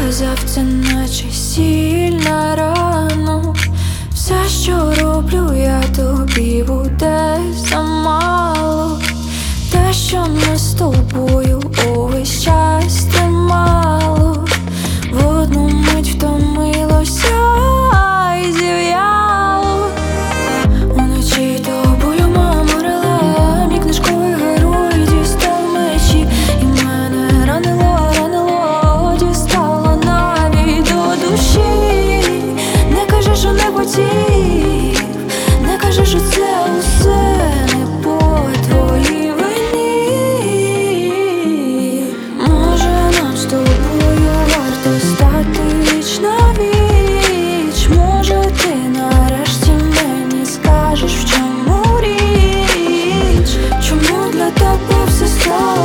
сказав це наче сіль на рану. Все, що роблю я тобі, буде замало. Те, що ми з тобою увесь час тримало, в одну мить втомилося і зів'яло. Уночі тобою маморила, мій книжковий герой дістав мечі, і мене ранило, дістало навіть до душі. Не кажи, що не хотів, не кажи, що це усе не по твоїй вині. Може, нам з тобою варто стати віч на віч. Може, ти нарешті мені скажеш, в чому річ, чому для тебе все стало